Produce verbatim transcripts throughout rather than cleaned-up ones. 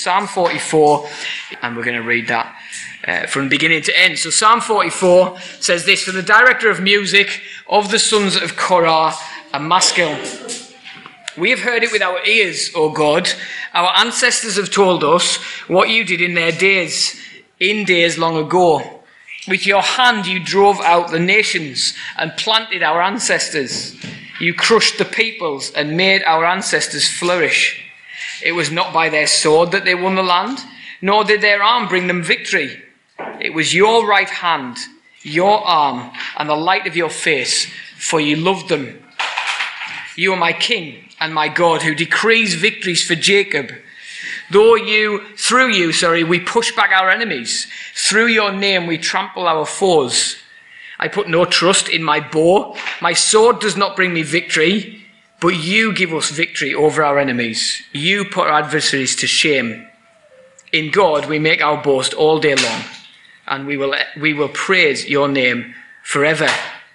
Psalm forty-four, and we're going to read that uh, from beginning to end. So Psalm forty-four says this: "For the director of music of the sons of Korah, a maskil. We have heard it with our ears, O God. Our ancestors have told us what you did in their days, in days long ago. With your hand you drove out the nations and planted our ancestors. You crushed the peoples and made our ancestors flourish. It was not by their sword that they won the land, nor did their arm bring them victory. It was your right hand, your arm, and the light of your face, for you loved them. You are my king and my God, who decrees victories for Jacob. Though you, through you, sorry, we push back our enemies. Through your name we trample our foes. I put no trust in my bow. My sword does not bring me victory, but you give us victory over our enemies. You put our adversaries to shame. In God we make our boast all day long, and we will, we will praise your name forever.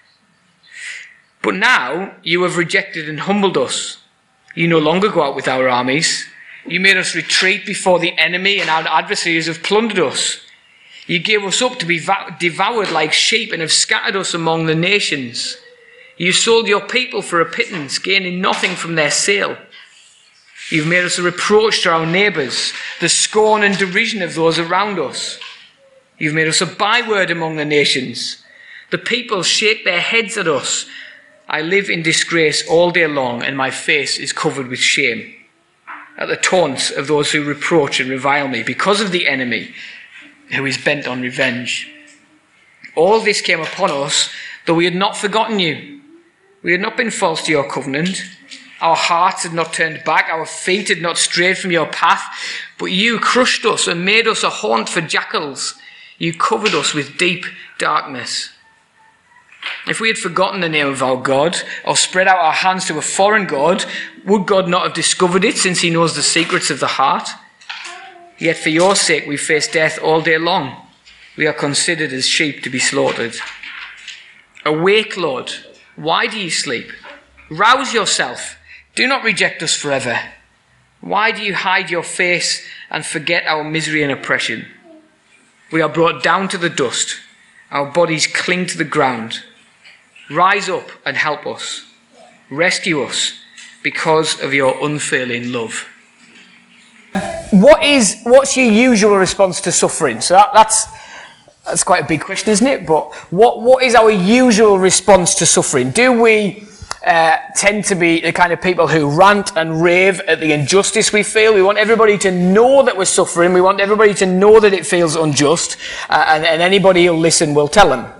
But now you have rejected and humbled us. You no longer go out with our armies. You made us retreat before the enemy, and our adversaries have plundered us. You gave us up to be devoured like sheep and have scattered us among the nations. You sold your people for a pittance, gaining nothing from their sale. You've made us a reproach to our neighbours, the scorn and derision of those around us. You've made us a byword among the nations. The people shake their heads at us. I live in disgrace all day long, and my face is covered with shame at the taunts of those who reproach and revile me because of the enemy who is bent on revenge. All this came upon us, though we had not forgotten you. We had not been false to your covenant. Our hearts had not turned back. Our feet had not strayed from your path. But you crushed us and made us a haunt for jackals. You covered us with deep darkness. If we had forgotten the name of our God, or spread out our hands to a foreign god, would God not have discovered it, since he knows the secrets of the heart? Yet for your sake we face death all day long. We are considered as sheep to be slaughtered. Awake, Lord, why do you sleep? Rouse yourself, do not reject us forever. Why do you hide your face and forget our misery and oppression? We are brought down to the dust, our bodies cling to the ground. Rise up and help us. Rescue us because of your unfailing love." What is, what's your usual response to suffering? So that, that's, that's quite a big question, isn't it? But what, what is our usual response to suffering? Do we uh, tend to be the kind of people who rant and rave at the injustice we feel? We want everybody to know that we're suffering. We want everybody to know that it feels unjust. Uh, and, and anybody who'll listen will tell them.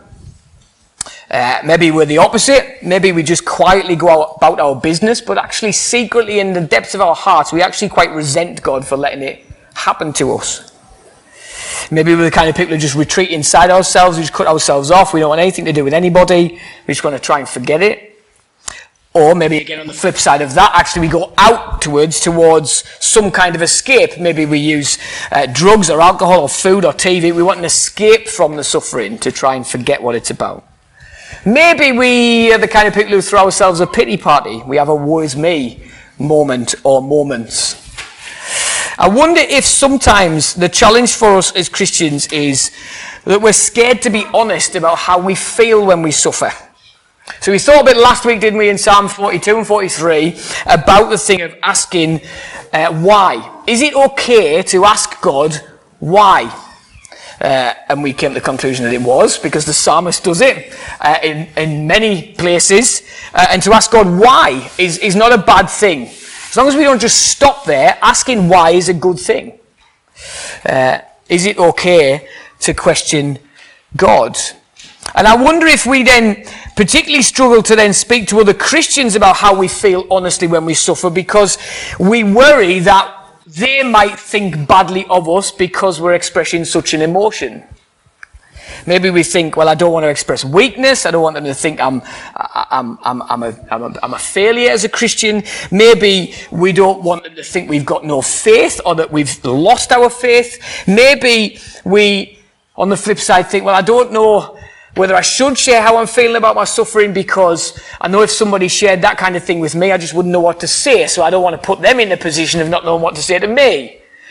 Uh, maybe we're the opposite. Maybe we just quietly go out about our business, but actually secretly in the depths of our hearts, we actually quite resent God for letting it happen to us. Maybe we're the kind of people who just retreat inside ourselves, we just cut ourselves off, we don't want anything to do with anybody, we just want to try and forget it. Or maybe again on the flip side of that, actually we go outwards towards some kind of escape. Maybe we use uh, drugs or alcohol or food or T V. We want an escape from the suffering to try and forget what it's about. Maybe we are the kind of people who throw ourselves a pity party. We have a woe is me moment or moments. I wonder if sometimes the challenge for us as Christians is that we're scared to be honest about how we feel when we suffer. So we thought a bit last week, didn't we, in Psalm forty-two and forty-three, about the thing of asking uh, why. Is it okay to ask God why? Uh, and we came to the conclusion that it was, because the psalmist does it uh, in, in many places. Uh, and to ask God why is, is not a bad thing. As long as we don't just stop there, asking why is a good thing. Uh, is it okay to question God? And I wonder if we then particularly struggle to then speak to other Christians about how we feel honestly when we suffer, because we worry that they might think badly of us because we're expressing such an emotion. Maybe we think, well, I don't want to express weakness. I don't want them to think I'm, I'm, I'm, I'm, a, I'm, a, I'm a failure as a Christian. Maybe we don't want them to think we've got no faith or that we've lost our faith. Maybe we, on the flip side, think, well, I don't know whether I should share how I'm feeling about my suffering, because I know if somebody shared that kind of thing with me, I just wouldn't know what to say. So I don't want to put them in the position of not knowing what to say to me.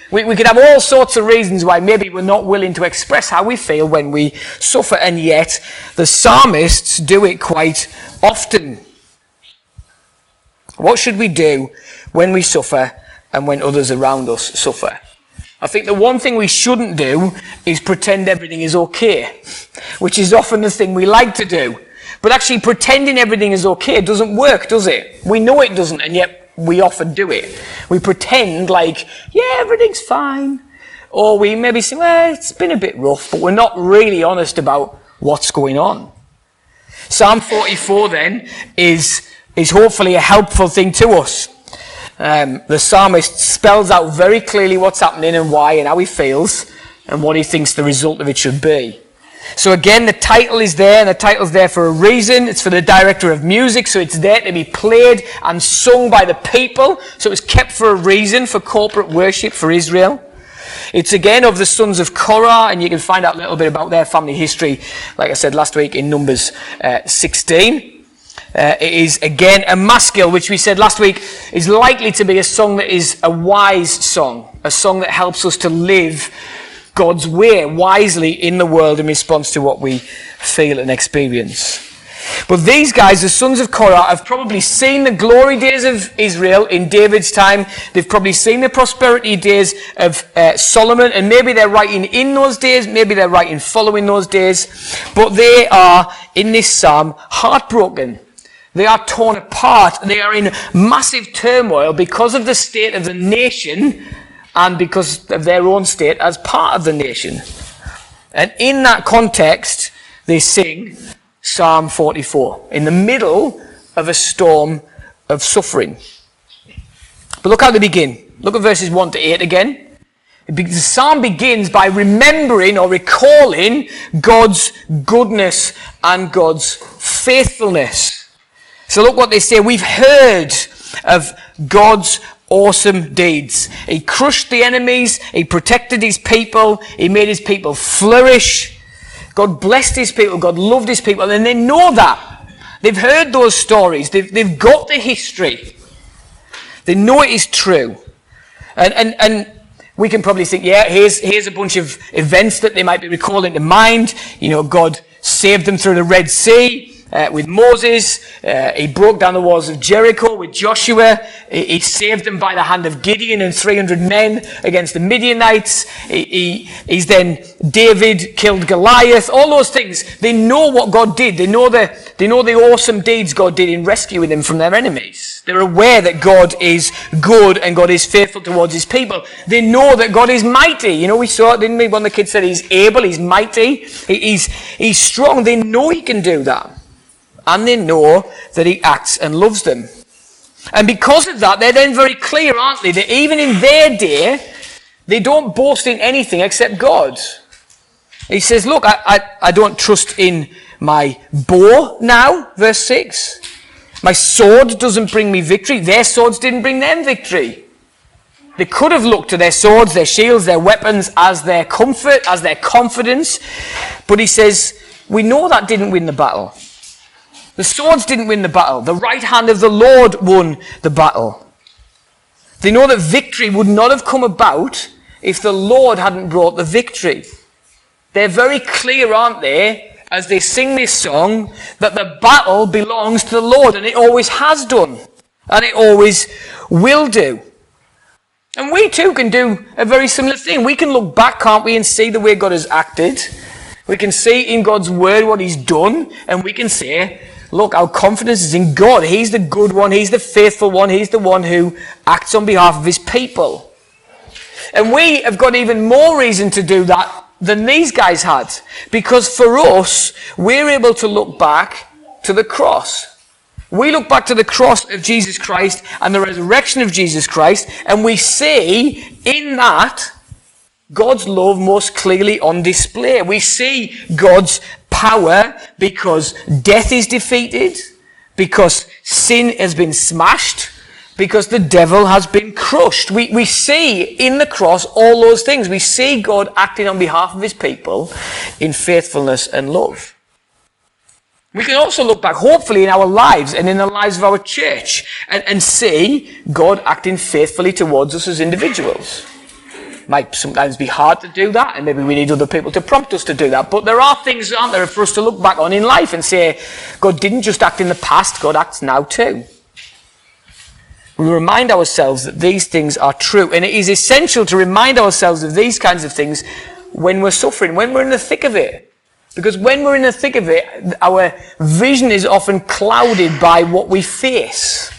We, we could have all sorts of reasons why maybe we're not willing to express how we feel when we suffer, and yet the psalmists do it quite often. What should we do when we suffer and when others around us suffer? I think the one thing we shouldn't do is pretend everything is okay, which is often the thing we like to do. But actually pretending everything is okay doesn't work, does it? We know it doesn't, and yet we often do it. We pretend like, yeah, everything's fine. Or we maybe say, well, it's been a bit rough, but we're not really honest about what's going on. Psalm forty-four then is, is hopefully a helpful thing to us. Um, the psalmist spells out very clearly what's happening and why and how he feels and what he thinks the result of it should be. So again, the title is there, and the title's there for a reason. It's for the director of music, so it's there to be played and sung by the people. So it was kept for a reason, for corporate worship for Israel. It's again of the sons of Korah, and you can find out a little bit about their family history, like I said last week, in Numbers uh, sixteen. Uh, it is again a maskil, which we said last week is likely to be a song that is a wise song, a song that helps us to live God's way wisely in the world in response to what we feel and experience. But these guys, the sons of Korah, have probably seen the glory days of Israel in David's time. They've probably seen the prosperity days of uh, Solomon, and maybe they're writing in those days, maybe they're writing following those days. But they are, in this psalm, heartbroken. They are torn apart. They are in massive turmoil because of the state of the nation and because of their own state as part of the nation. And in that context, they sing Psalm forty-four, in the middle of a storm of suffering. But look how they begin. Look at verses one to eight again. The psalm begins by remembering or recalling God's goodness and God's faithfulness. So look what they say. We've heard of God's awesome deeds. He crushed the enemies. He protected his people. He made his people flourish. God blessed his people. God loved his people. And they know that. They've heard those stories. They've, they've got the history. They know it is true. And, and, and we can probably think, yeah, here's, here's a bunch of events that they might be recalling to mind. You know, God saved them through the Red Sea. Uh, with Moses, uh, he broke down the walls of Jericho with Joshua. He, he saved them by the hand of Gideon and three hundred men against the Midianites. He, he, he's then David killed Goliath. All those things. They know what God did. They know the they know the awesome deeds God did in rescuing them from their enemies. They're aware that God is good and God is faithful towards his people. They know that God is mighty. You know, we saw it, didn't we, when the kid said he's able, he's mighty, he, he's he's strong. They know he can do that. And they know that he acts and loves them. And because of that, they're then very clear, aren't they? That even in their day, they don't boast in anything except God. He says, look, I, I, I don't trust in my bow now, verse six. My sword doesn't bring me victory. Their swords didn't bring them victory. They could have looked to their swords, their shields, their weapons as their comfort, as their confidence. But he says, we know that didn't win the battle. The swords didn't win the battle. The right hand of the Lord won the battle. They know that victory would not have come about if the Lord hadn't brought the victory. They're very clear, aren't they, as they sing this song, that the battle belongs to the Lord, and it always has done, and it always will do. And we too can do a very similar thing. We can look back, can't we, and see the way God has acted. We can see in God's word what he's done, and we can say, look, our confidence is in God. He's the good one. He's the faithful one. He's the one who acts on behalf of his people. And we have got even more reason to do that than these guys had. Because for us, we're able to look back to the cross. We look back to the cross of Jesus Christ and the resurrection of Jesus Christ, and we see in that God's love most clearly on display. We see God's power because death is defeated, because sin has been smashed, because the devil has been crushed. We, we see in the cross all those things. We see God acting on behalf of his people in faithfulness and love. We can also look back, hopefully, in our lives and in the lives of our church and, and see God acting faithfully towards us as individuals. might sometimes be hard to do that, and maybe we need other people to prompt us to do that. But there are things, aren't there, for us to look back on in life and say, God didn't just act in the past, God acts now too. We remind ourselves that these things are true. And it is essential to remind ourselves of these kinds of things when we're suffering, when we're in the thick of it. Because when we're in the thick of it, our vision is often clouded by what we face.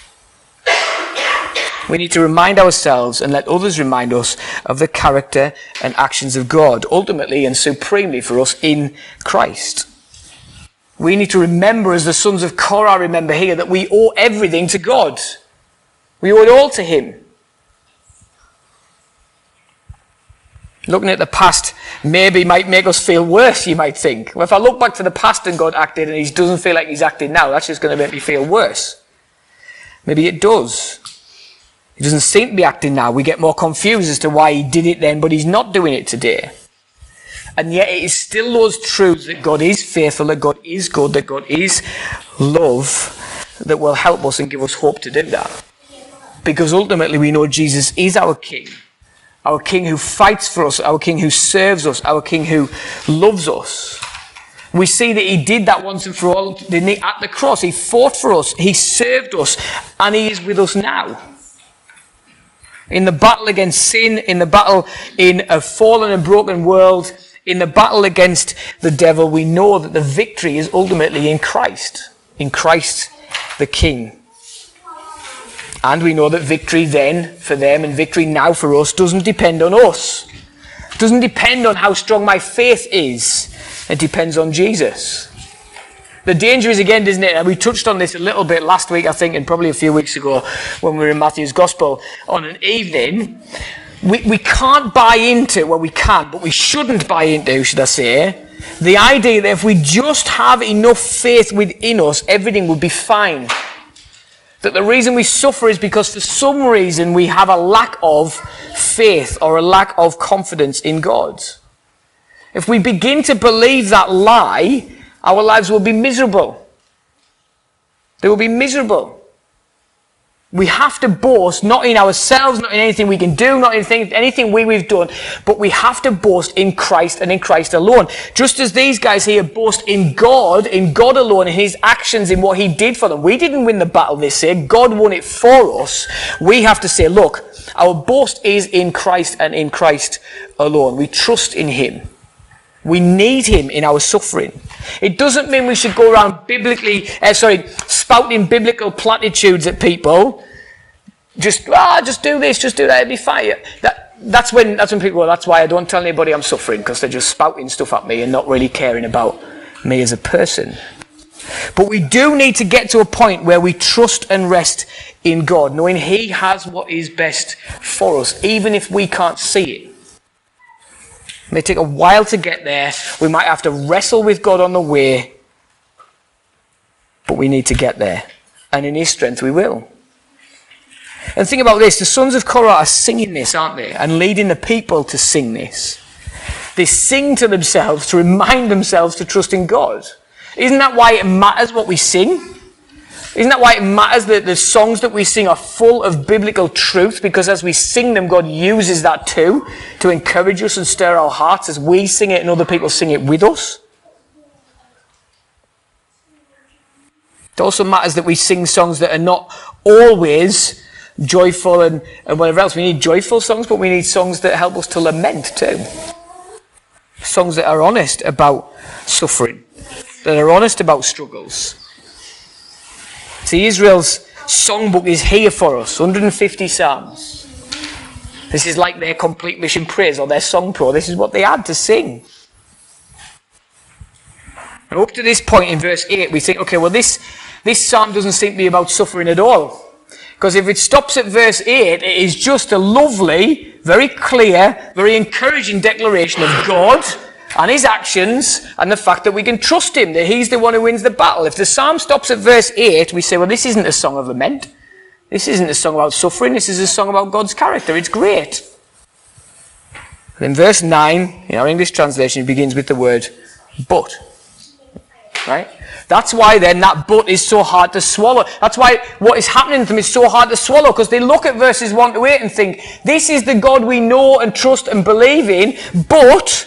We need to remind ourselves and let others remind us of the character and actions of God, ultimately and supremely for us in Christ. We need to remember, as the sons of Korah remember here, that we owe everything to God. We owe it all to him. Looking at the past maybe might make us feel worse, you might think. Well, if I look back to the past and God acted and he doesn't feel like he's acting now, that's just going to make me feel worse. Maybe it does. He doesn't seem to be acting now. We get more confused as to why he did it then, but he's not doing it today. And yet it is still those truths that God is faithful, that God is good, that God is love, that will help us and give us hope to do that. Because ultimately we know Jesus is our King. Our King who fights for us, our King who serves us, our King who loves us. We see that he did that once and for all, didn't he? At the cross, he fought for us, he served us, and he is with us now. In the battle against sin, in the battle in a fallen and broken world, in the battle against the devil, we know that the victory is ultimately in Christ. In Christ the King. And we know that victory then for them and victory now for us doesn't depend on us. It doesn't depend on how strong my faith is. It depends on Jesus. The danger is, again, isn't it, and we touched on this a little bit last week, I think, and probably a few weeks ago when we were in Matthew's Gospel on an evening. We, we can't buy into, well, we can, but we shouldn't buy into, should I say, the idea that if we just have enough faith within us, everything will be fine. That the reason we suffer is because for some reason we have a lack of faith or a lack of confidence in God. If we begin to believe that lie, our lives will be miserable. They will be miserable. We have to boast, not in ourselves, not in anything we can do, not in anything, anything we, we've done, but we have to boast in Christ and in Christ alone. Just as these guys here boast in God, in God alone, in his actions, in what he did for them. We didn't win the battle, they say. God won it for us. We have to say, look, our boast is in Christ and in Christ alone. We trust in him. We need him in our suffering. It doesn't mean we should go around biblically, uh, sorry, spouting biblical platitudes at people. Just, ah, just do this, just do that, it'll be fine. That, that's when, that's when people go, that's why I don't tell anybody I'm suffering, because they're just spouting stuff at me and not really caring about me as a person. But we do need to get to a point where we trust and rest in God, knowing he has what is best for us, even if we can't see it. It may take a while to get there. We might have to wrestle with God on the way. But we need to get there. And in his strength we will. And think about this. The sons of Korah are singing this, aren't they? And leading the people to sing this. They sing to themselves to remind themselves to trust in God. Isn't that why it matters what we sing? Isn't that why it matters that the songs that we sing are full of biblical truth? Because as we sing them, God uses that too to encourage us and stir our hearts as we sing it and other people sing it with us. It also matters that we sing songs that are not always joyful and, and whatever else. We need joyful songs, but we need songs that help us to lament too. Songs that are honest about suffering, that are honest about struggles. See, Israel's songbook is here for us, one hundred fifty psalms. This is like their complete mission praise or their song pro. This is what they had to sing. And up to this point in verse eight, we think, okay, well, this, this psalm doesn't seem to be about suffering at all. Because if it stops at verse eight, it is just a lovely, very clear, very encouraging declaration of God and his actions, and the fact that we can trust him, that he's the one who wins the battle. If the psalm stops at verse eight, we say, well, this isn't a song of lament. This isn't a song about suffering. This is a song about God's character. It's great. And in verse nine, in our English translation, it begins with the word, but. Right? That's why then that but is so hard to swallow. That's why what is happening to them is so hard to swallow, because they look at verses one to eight and think, this is the God we know and trust and believe in, but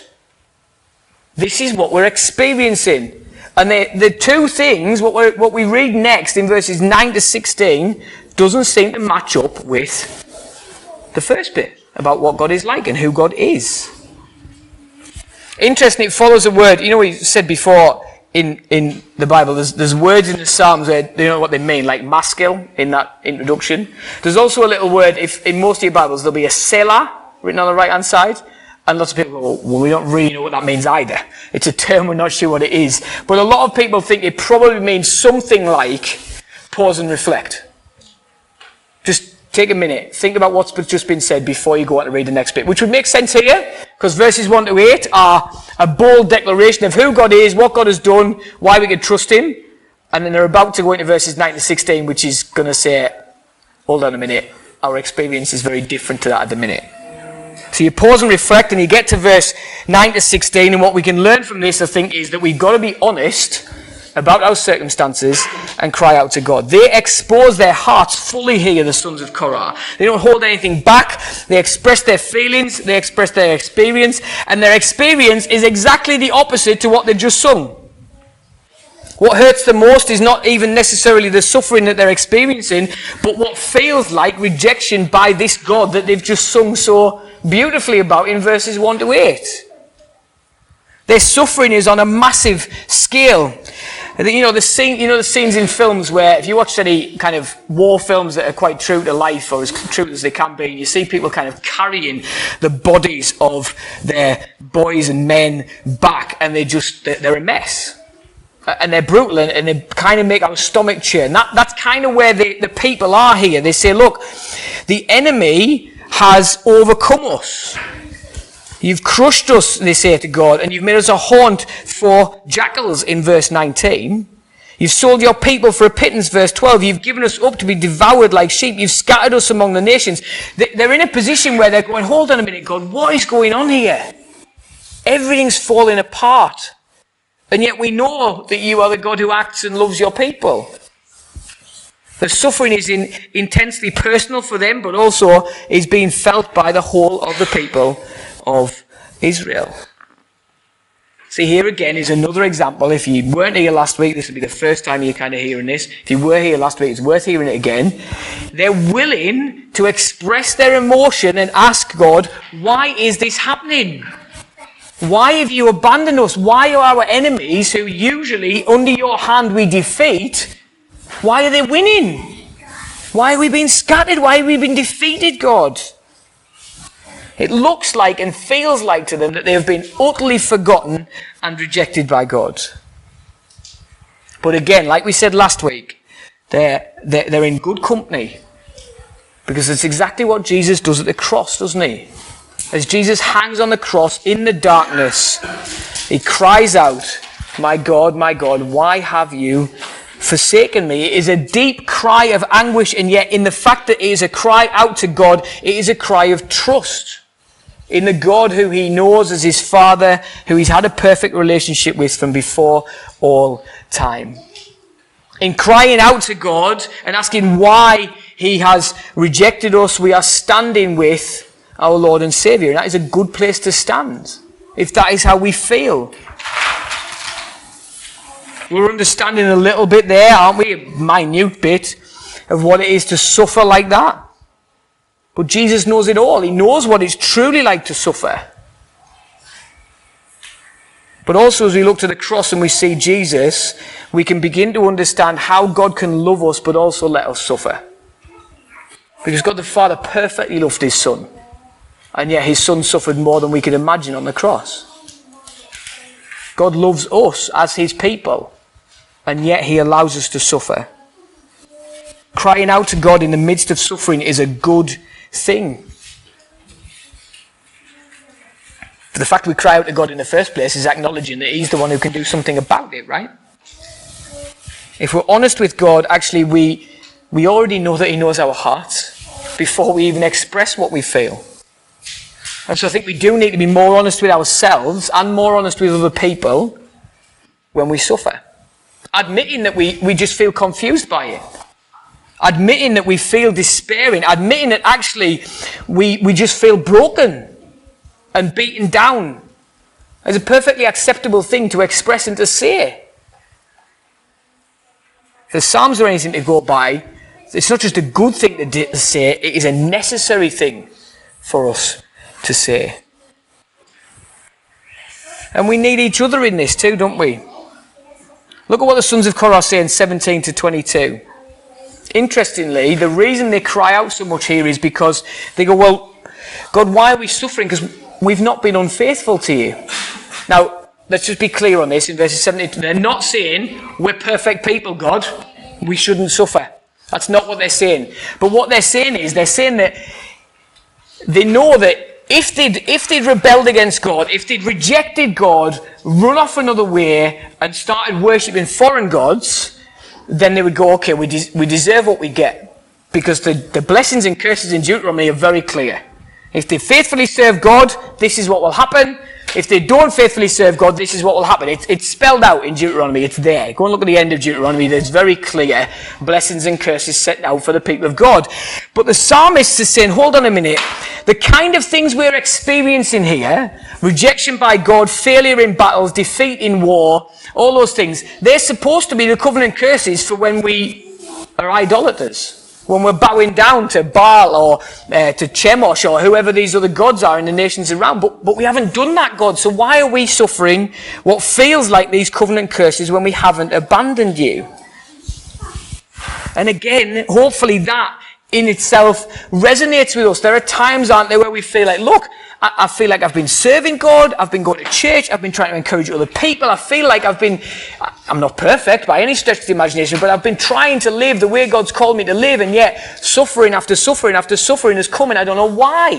this is what we're experiencing. And the, the two things, what, we're, what we read next in verses nine to sixteen, doesn't seem to match up with the first bit about what God is like and who God is. Interesting, it follows a word. You know, we said before in, in the Bible, there's, there's words in the Psalms where you know what they mean, like maskil in that introduction. There's also a little word, if in most of your Bibles, there'll be a selah written on the right-hand side. And lots of people go, well, we don't really know what that means either. It's a term, we're not sure what it is. But a lot of people think it probably means something like pause and reflect. Just take a minute, think about what's just been said before you go on to read the next bit, which would make sense here, because verses one to eight are a bold declaration of who God is, what God has done, why we can trust him, and then they're about to go into verses nine to sixteen, which is going to say, hold on a minute, our experience is very different to that at the minute. So you pause and reflect, and you get to verse nine to sixteen, and what we can learn from this, I think, is that we've got to be honest about our circumstances and cry out to God. They expose their hearts fully here, the sons of Korah. They don't hold anything back. They express their feelings. They express their experience. And their experience is exactly the opposite to what they've just sung. What hurts the most is not even necessarily the suffering that they're experiencing, but what feels like rejection by this God that they've just sung so beautifully about in verses one to eight. Their suffering is on a massive scale. You know, the scene, you know the scenes in films where if you watch any kind of war films that are quite true to life or as true as they can be, you see people kind of carrying the bodies of their boys and men back, and they just, they're, they're a mess. And they're brutal, and, and they kind of make our stomach churn. That, that's kind of where the, the people are here. They say, look, the enemy has overcome us. You've crushed us, they say to God, and you've made us a haunt for jackals in verse nineteen. You've sold your people for a pittance, verse twelve. You've given us up to be devoured like sheep. You've scattered us among the nations. They're in a position where they're going, hold on a minute, God, what is going on here? Everything's falling apart. And yet we know that you are the God who acts and loves your people. The suffering is in, intensely personal for them, but also is being felt by the whole of the people of Israel. See, here again is another example. If you weren't here last week, this will be the first time you're kind of hearing this. If you were here last week, it's worth hearing it again. They're willing to express their emotion and ask God, why is this happening? Why have you abandoned us? Why are our enemies, who usually under your hand we defeat, why are they winning? Why are we being scattered? Why have we been defeated, God? It looks like and feels like to them that they have been utterly forgotten and rejected by God. But again, like we said last week, they're, they're, they're in good company. Because it's exactly what Jesus does at the cross, doesn't he? As Jesus hangs on the cross in the darkness, he cries out, my God, my God, why have you forsaken me? It is a deep cry of anguish, and yet in the fact that it is a cry out to God, it is a cry of trust in the God who he knows as his Father, who he's had a perfect relationship with from before all time. In crying out to God and asking why he has rejected us, we are standing with our Lord and Saviour. And that is a good place to stand, if that is how we feel. We're understanding a little bit there, aren't we? A minute bit of what it is to suffer like that. But Jesus knows it all. He knows what it's truly like to suffer. But also as we look to the cross and we see Jesus, we can begin to understand how God can love us but also let us suffer. Because God the Father perfectly loved his Son. And yet his Son suffered more than we could imagine on the cross. God loves us as his people. And yet he allows us to suffer. Crying out to God in the midst of suffering is a good thing. For the fact we cry out to God in the first place is acknowledging that he's the one who can do something about it, right? If we're honest with God, actually we, we already know that he knows our hearts before we even express what we feel. And so I think we do need to be more honest with ourselves and more honest with other people when we suffer. admitting that we, we just feel confused by it. Admitting that we feel despairing. Admitting that actually we, we just feel broken and beaten down. It's a perfectly acceptable thing to express and to say. If the Psalms are anything to go by, it's not just a good thing to, to say, it is a necessary thing for us to say. And we need each other in this too, don't we? Look at what the sons of Korah say in seventeen to twenty-two. Interestingly, the reason they cry out so much here is because they go, well, God, why are we suffering? Because we've not been unfaithful to you. Now, let's just be clear on this in verses seventeen. They're not saying, we're perfect people, God. We shouldn't suffer. That's not what they're saying. But what they're saying is, they're saying that they know that if they'd, if they'd rebelled against God, if they'd rejected God, run off another way and started worshipping foreign gods, then they would go, okay, we, de- we deserve what we get. Because the, the blessings and curses in Deuteronomy are very clear. If they faithfully serve God, this is what will happen. If they don't faithfully serve God, this is what will happen. It's, it's spelled out in Deuteronomy. It's there. Go and look at the end of Deuteronomy. There's very clear blessings and curses set out for the people of God. But the psalmist is saying, hold on a minute. The kind of things we're experiencing here, rejection by God, failure in battles, defeat in war, all those things, they're supposed to be the covenant curses for when we are idolaters. When we're bowing down to Baal or uh, to Chemosh or whoever these other gods are in the nations around. But, but we haven't done that, God. So why are we suffering what feels like these covenant curses when we haven't abandoned you? And again, hopefully that in itself resonates with us. There are times, aren't there, where we feel like, look, I, I feel like I've been serving God, I've been going to church, I've been trying to encourage other people, I feel like I've been, I'm not perfect by any stretch of the imagination, but I've been trying to live the way God's called me to live, and yet suffering after suffering after suffering is coming. I don't know why.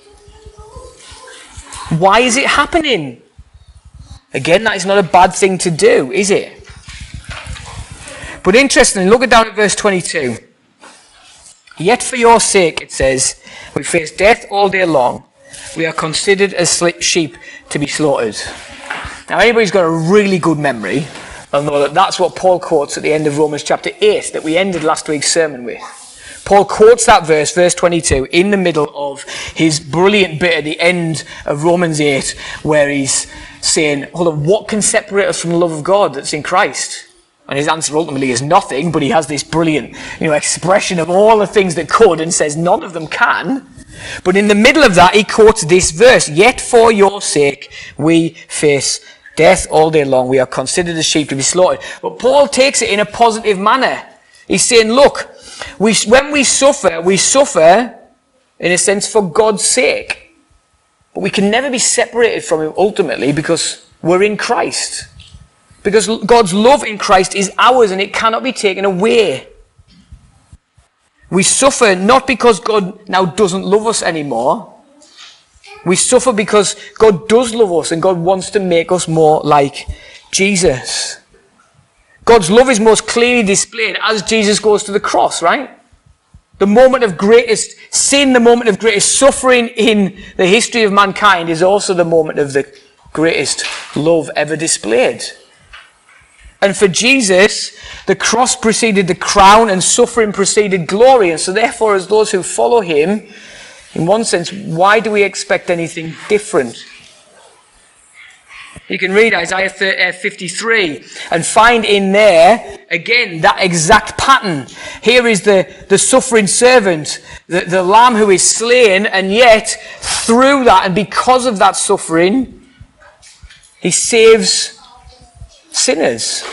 Why is it happening? Again, that is not a bad thing to do, is it? But interestingly, look down at verse twenty-two. Yet for your sake, it says, we face death all day long. We are considered as sheep to be slaughtered. Now, anybody's got a really good memory will know that that's what Paul quotes at the end of Romans chapter eight that we ended last week's sermon with. Paul quotes that verse, verse twenty-two, in the middle of his brilliant bit at the end of Romans eight, where he's saying, hold on, what can separate us from the love of God that's in Christ? And his answer ultimately is nothing, but he has this brilliant, you know, expression of all the things that could and says none of them can. But in the middle of that, he quotes this verse, yet for your sake we face death all day long. We are considered as sheep to be slaughtered. But Paul takes it in a positive manner. He's saying, look, we, when we suffer, we suffer in a sense for God's sake. But we can never be separated from him ultimately because we're in Christ. Because God's love in Christ is ours and it cannot be taken away. We suffer not because God now doesn't love us anymore. We suffer because God does love us and God wants to make us more like Jesus. God's love is most clearly displayed as Jesus goes to the cross, right? The moment of greatest sin, the moment of greatest suffering in the history of mankind is also the moment of the greatest love ever displayed. And for Jesus, the cross preceded the crown and suffering preceded glory. And so therefore, as those who follow him, in one sense, why do we expect anything different? You can read Isaiah fifty-three and find in there, again, that exact pattern. Here is the, the suffering servant, the, the lamb who is slain, and yet, through that and because of that suffering, he saves sinners.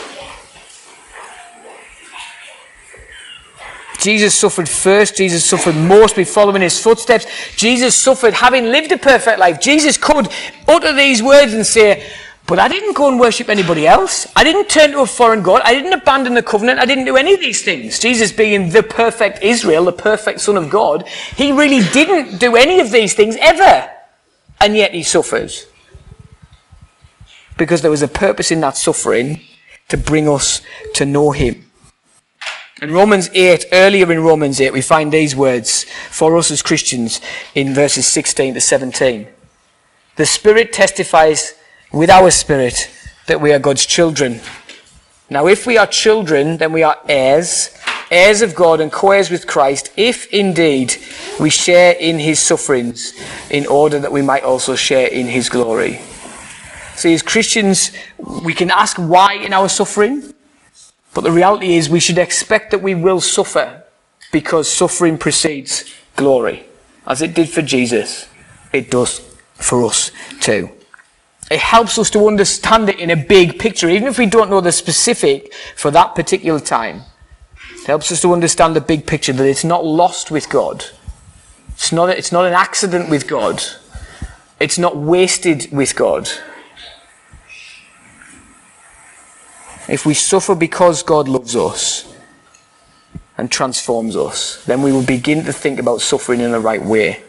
Jesus suffered first. Jesus suffered most. We follow in his footsteps. Jesus suffered having lived a perfect life. Jesus could utter these words and say, but I didn't go and worship anybody else. I didn't turn to a foreign god. I didn't abandon the covenant. I didn't do any of these things. Jesus being the perfect Israel, the perfect Son of God, he really didn't do any of these things ever. And yet he suffers. Because there was a purpose in that suffering to bring us to know him. In Romans eight, earlier in Romans eight, we find these words for us as Christians in verses sixteen to seventeen. The Spirit testifies with our spirit that we are God's children. Now, if we are children, then we are heirs, heirs of God and co-heirs with Christ, if indeed we share in his sufferings, in order that we might also share in his glory. See, as Christians, we can ask why in our suffering, but the reality is we should expect that we will suffer, because suffering precedes glory. As it did for Jesus, it does for us too. It helps us to understand it in a big picture, even if we don't know the specific for that particular time. It helps us to understand the big picture, that it's not lost with God. It's not, it's not an accident with God. It's not wasted with God. If we suffer because God loves us and transforms us, then we will begin to think about suffering in the right way.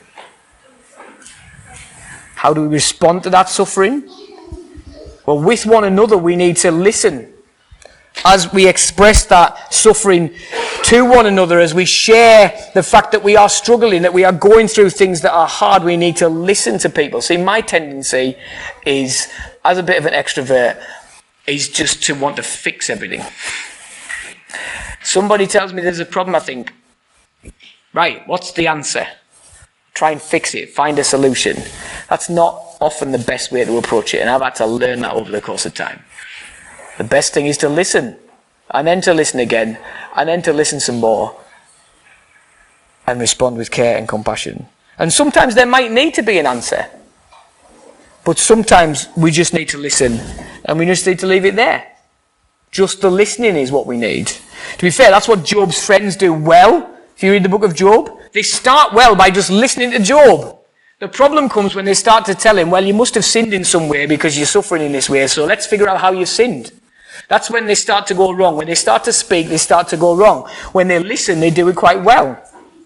How do we respond to that suffering? Well, with one another, we need to listen. As we express that suffering to one another, as we share the fact that we are struggling, that we are going through things that are hard, we need to listen to people. See, my tendency is, as a bit of an extrovert, is just to want to fix everything. Somebody tells me there's a problem, I think, right, what's the answer? Try and fix it, find a solution. That's not often the best way to approach it, and I've had to learn that over the course of time. The best thing is to listen, and then to listen again, and then to listen some more, and respond with care and compassion. And sometimes there might need to be an answer, but sometimes we just need to listen, and we just need to leave it there. Just the listening is what we need. To be fair, that's what Job's friends do well. If you read the book of Job, they start well by just listening to Job. The problem comes when they start to tell him, well, you must have sinned in some way because you're suffering in this way, so let's figure out how you sinned. That's when they start to go wrong. When they start to speak, they start to go wrong. When they listen, they do it quite well.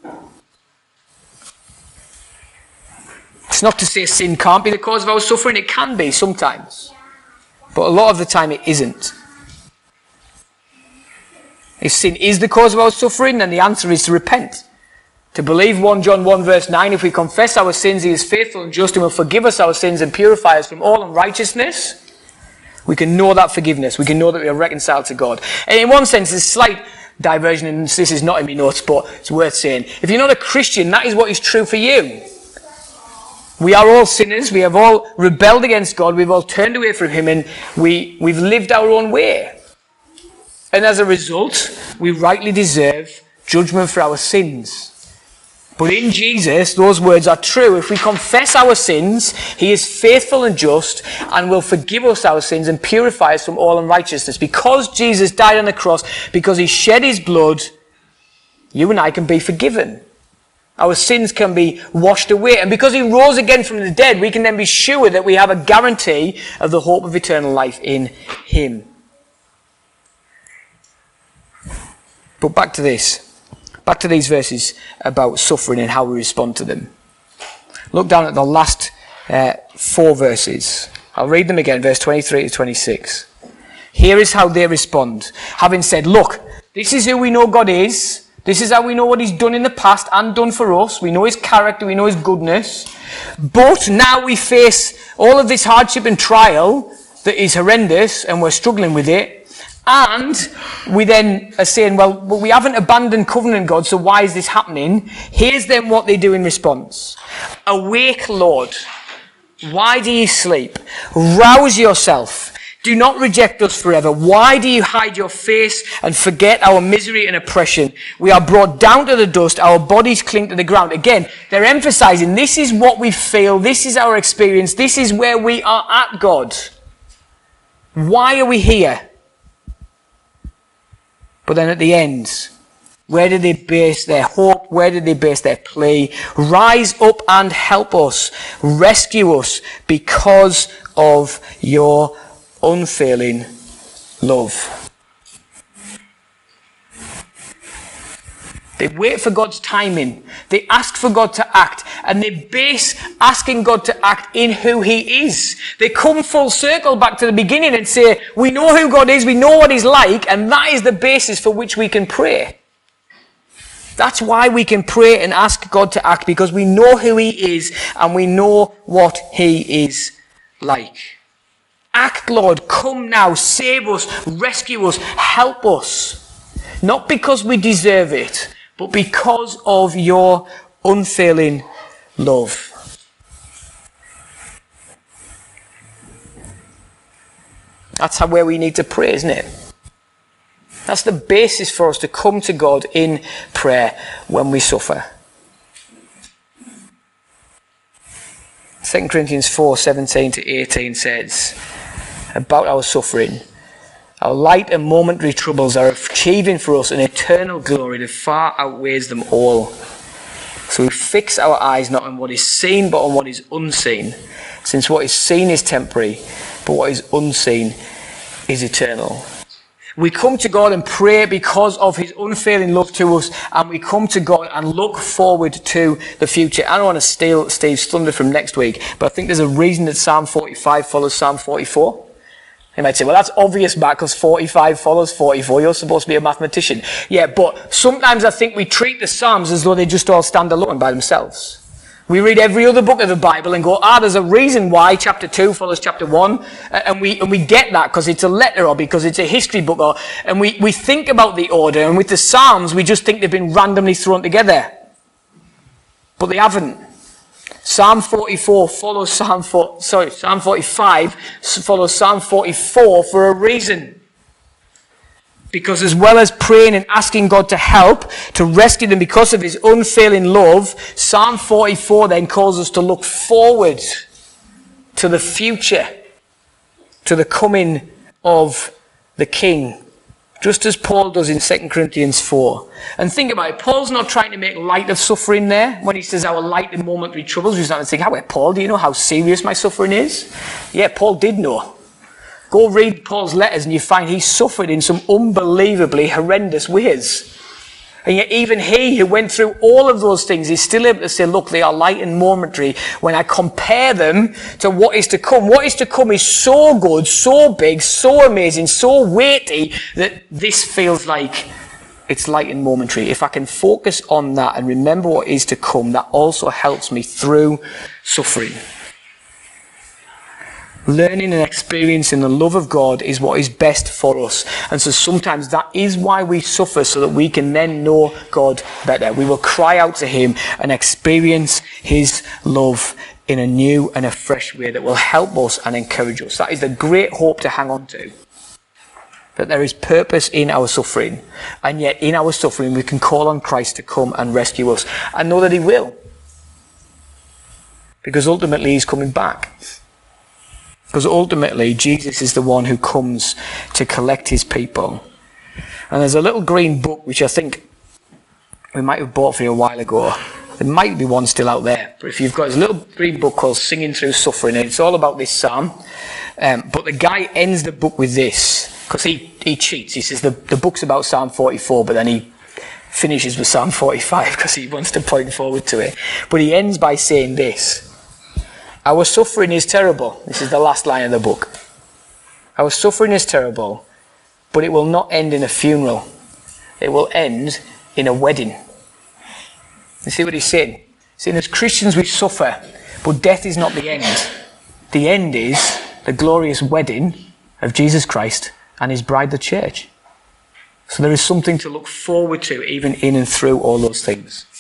It's not to say sin can't be the cause of our suffering. It can be sometimes. But a lot of the time it isn't. If sin is the cause of our suffering, then the answer is to repent. To believe First John one verse nine, if we confess our sins, he is faithful and just and will forgive us our sins and purify us from all unrighteousness. We can know that forgiveness. We can know that we are reconciled to God. And in one sense, there's a slight diversion, and this is not in my notes, but it's worth saying. If you're not a Christian, that is what is true for you. We are all sinners. We have all rebelled against God. We've all turned away from him, and we, we've lived our own way. And as a result, we rightly deserve judgment for our sins. But in Jesus, those words are true. If we confess our sins, he is faithful and just and will forgive us our sins and purify us from all unrighteousness. Because Jesus died on the cross, because he shed his blood, you and I can be forgiven. Our sins can be washed away. And because he rose again from the dead, we can then be sure that we have a guarantee of the hope of eternal life in him. But back to this. Back to these verses about suffering and how we respond to them. Look down at the last uh, four verses. I'll read them again, verse twenty-three to twenty-six. Here is how they respond. Having said, look, this is who we know God is. This is how we know what he's done in the past and done for us. We know his character, we know his goodness. But now we face all of this hardship and trial that is horrendous, and we're struggling with it. And we then are saying, well, well, we haven't abandoned covenant God, so why is this happening? Here's then what they do in response. Awake, Lord. Why do you sleep? Rouse yourself. Do not reject us forever. Why do you hide your face and forget our misery and oppression? We are brought down to the dust. Our bodies cling to the ground. Again, they're emphasizing this is what we feel. This is our experience. This is where we are at, God. Why are we here? But then at the end, where did they base their hope? Where did they base their plea? Rise up and help us. Rescue us because of your unfailing love. They wait for God's timing. They ask for God to act. And they base asking God to act in who he is. They come full circle back to the beginning and say, we know who God is, we know what he's like, and that is the basis for which we can pray. That's why we can pray and ask God to act, because we know who he is and we know what he is like. Act, Lord. Come now. Save us. Rescue us. Help us. Not because we deserve it, but because of your unfailing love. That's how where we need to pray, isn't it? That's the basis for us to come to God in prayer when we suffer. Second Corinthians four, seventeen to eighteen says about our suffering, our light and momentary troubles are achieving for us an eternal glory that far outweighs them all. So we fix our eyes not on what is seen but on what is unseen, since what is seen is temporary, but what is unseen is eternal. We come to God and pray because of his unfailing love to us, and we come to God and look forward to the future. I don't want to steal Steve's thunder from next week, but I think there's a reason that Psalm forty-five follows Psalm forty-four. You might say, well, that's obvious, Matt, because forty-five follows forty-four. You're supposed to be a mathematician. Yeah, but sometimes I think we treat the Psalms as though they just all stand alone by themselves. We read every other book of the Bible and go, ah, there's a reason why chapter two follows chapter one. And we and we get that because it's a letter or because it's a history book. Or, and we, we think about the order. And with the Psalms, we just think they've been randomly thrown together. But they haven't. Psalm forty-four follows Psalm four, sorry, Psalm forty-five follows Psalm forty-four for a reason. Because as well as praying and asking God to help, to rescue them because of his unfailing love, Psalm forty-four then calls us to look forward to the future, to the coming of the King. Just as Paul does in Second Corinthians four. And think about it, Paul's not trying to make light of suffering there. When he says our light and momentary troubles, he's not to think, how, Paul, do you know how serious my suffering is? Yeah, Paul did know. Go read Paul's letters and you find he suffered in some unbelievably horrendous ways. And yet even he who went through all of those things is still able to say, look, they are light and momentary when I compare them to what is to come. What is to come is so good, so big, so amazing, so weighty that this feels like it's light and momentary. If I can focus on that and remember what is to come, that also helps me through suffering. Learning and experiencing the love of God is what is best for us. And so sometimes that is why we suffer, so that we can then know God better. We will cry out to him and experience his love in a new and a fresh way that will help us and encourage us. That is the great hope to hang on to. That there is purpose in our suffering. And yet in our suffering we can call on Christ to come and rescue us. And know that he will. Because ultimately he's coming back. Because ultimately, Jesus is the one who comes to collect his people. And there's a little green book, which I think we might have bought for you a while ago. There might be one still out there. But if you've got, there's a little green book called Singing Through Suffering, and it's all about this psalm. Um, but the guy ends the book with this, because he, he cheats. He says the, the book's about Psalm forty-four, but then he finishes with Psalm forty-five, because he wants to point forward to it. But he ends by saying this. Our suffering is terrible. This is the last line of the book. Our suffering is terrible, but it will not end in a funeral. It will end in a wedding. You see what he's saying? See, as Christians we suffer, but death is not the end. The end is the glorious wedding of Jesus Christ and his bride, the church. So there is something to look forward to, even in and through all those things.